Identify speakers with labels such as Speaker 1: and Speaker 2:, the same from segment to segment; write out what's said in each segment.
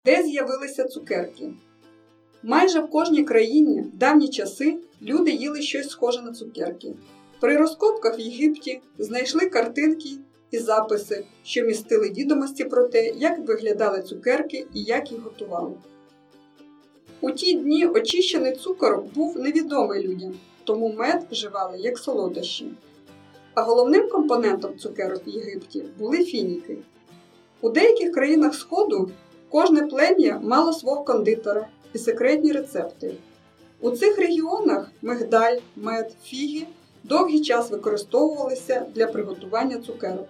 Speaker 1: Де з'явилися цукерки? Майже в кожній країні в давні часи люди їли щось схоже на цукерки. При розкопках в Єгипті знайшли картинки і записи, що містили відомості про те, як виглядали цукерки і як їх готували. У ті дні очищений цукор був невідомий людям, тому мед вживали як солодощі. А головним компонентом цукерок в Єгипті були фініки. У деяких країнах Сходу кожне плем'я мало свого кондитера і секретні рецепти. У цих регіонах мигдаль, мед, фіги довгий час використовувалися для приготування цукерок.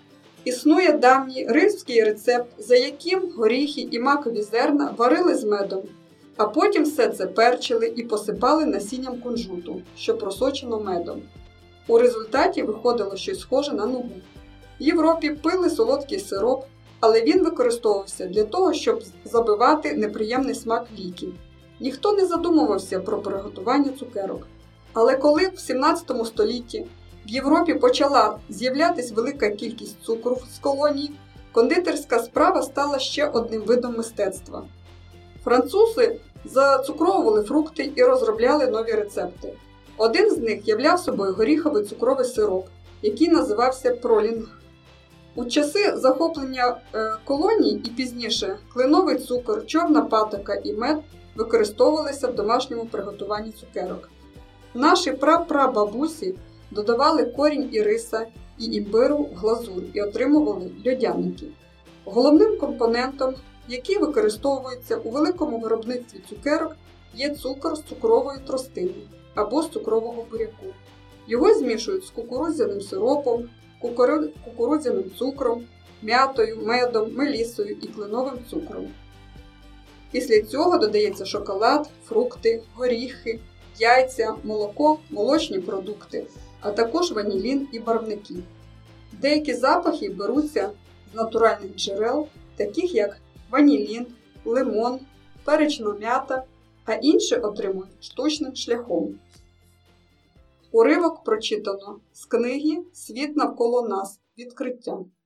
Speaker 1: Існує давній римський рецепт, за яким горіхи і макові зерна варили з медом, а потім все це перчили і посипали насінням кунжуту, що просочено медом. У результаті виходило щось схоже на нугу. В Європі пили солодкий сироп, але він використовувався для того, щоб забивати неприємний смак ліків. Ніхто не задумувався про приготування цукерок. Але коли в 17 столітті в Європі почала з'являтися велика кількість цукру з колоній, кондитерська справа стала ще одним видом мистецтва. Французи зацукровували фрукти і розробляли нові рецепти. Один з них являв собою горіховий цукровий сироп, який називався пролінг. У часи захоплення колоній і пізніше кленовий цукор, чорна патока і мед використовувалися в домашньому приготуванні цукерок. Наші прапрабабусі додавали корінь іриса і імбиру в глазур і отримували льодяники. Головним компонентом, який використовується у великому виробництві цукерок, є цукор з цукрової тростини або з цукрового буряку. Його змішують з кукурудзяним сиропом, кукурудзяним цукром, м'ятою, медом, мелісою і кленовим цукром. Після цього додається шоколад, фрукти, горіхи, яйця, молоко, молочні продукти, а також ванілін і барвники. Деякі запахи беруться з натуральних джерел, таких як ванілін, лимон, перечна м'ята, а інші отримують штучним шляхом. Уривок прочитано з книги «Світ навколо нас. Відкриття».